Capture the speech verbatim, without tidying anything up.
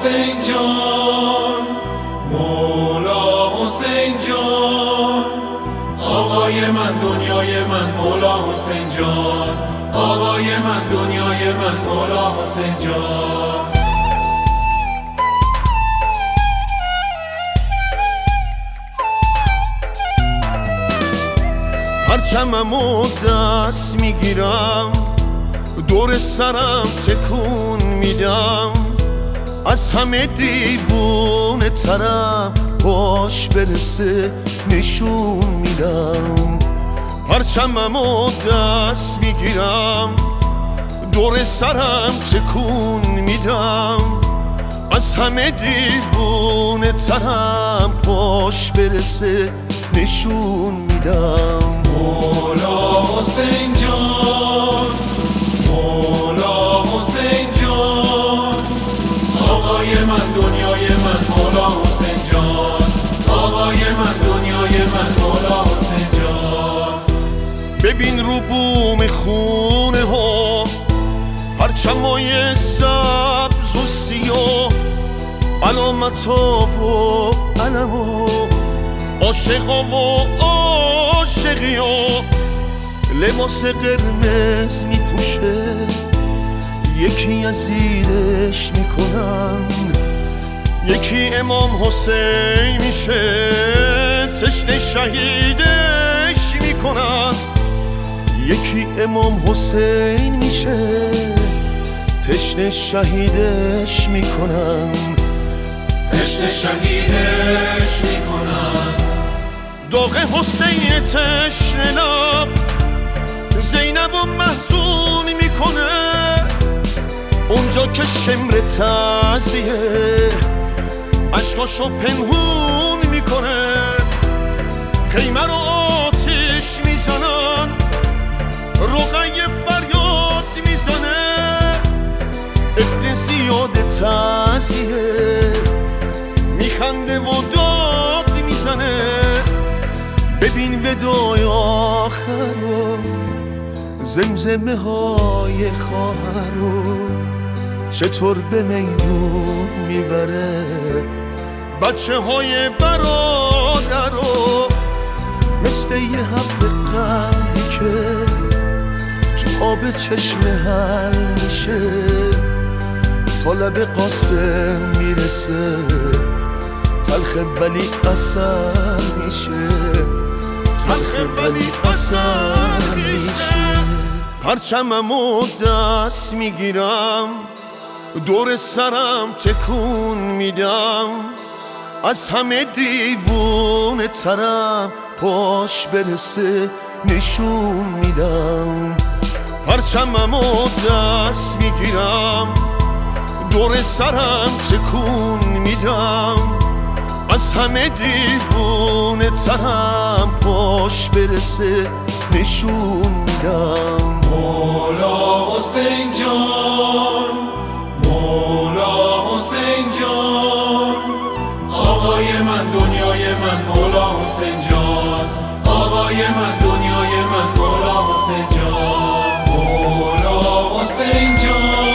حسین جان، مولا حسین جان، آقای من دنیای من مولا حسین جان، آقای من دنیای من مولا حسین جان. پرچممو دست میگیرم، دور سرم تکون میدم، از همه دیوونه ترم باش برسه نشون میدم. پرچممو دست میگیرم، دور سرم تکون میدم، از همه دیوونه ترم باش برسه نشون میدم. مولا حسین جان، مولا حسین جان، آقای من دنیای من مولا حسین جان، آقای من دنیای من مولا حسین جان. ببین رو بوم خونه ها پرچمای سبز و سیاه، علامت ها و علم ها، عاشقا و عاشقی ها لباس قرمز میپوشه، یکی یزیدش میکنن، یکی امام حسین میشه، تشنه شهیدش میکنن، یکی امام حسین میشه، تشنه شهیدش میکنن، تشنه شهیدش میکنن. داغ حسین تشنه لب زینب و محزون میکنه، اونجا که شمر تعزیه عشقاشو پنهون میکنه، خیمه رو آتش میزنن، رقیه فریاد میزنه، ابن زیاد تعزیه میخنده و داد میزنه. ببین ودای آخر رو، زمزمه های خواهر رو چطور به میدون میبره، بچه های برادر رو مثل یه حب قندی که تو آب چشم حل میشه، تا لب قاسم میرسه، تلخ ولی اثر میشه، تلخ ولی اثر میشه. پرچممو دست میگیرم، دور سرم تکون میدم، از همه دیوونه ترم باش برسه نشون میدم. پرچممو دست میگیرم، دور سرم تکون میدم، از همه دیوونه ترم باش برسه نشون میدم. مولا حسین جان، مولا حسین جان، آقای من دنیای من مولا حسین جان، آقای من دنیای من مولا حسین جان، مولا حسین جان.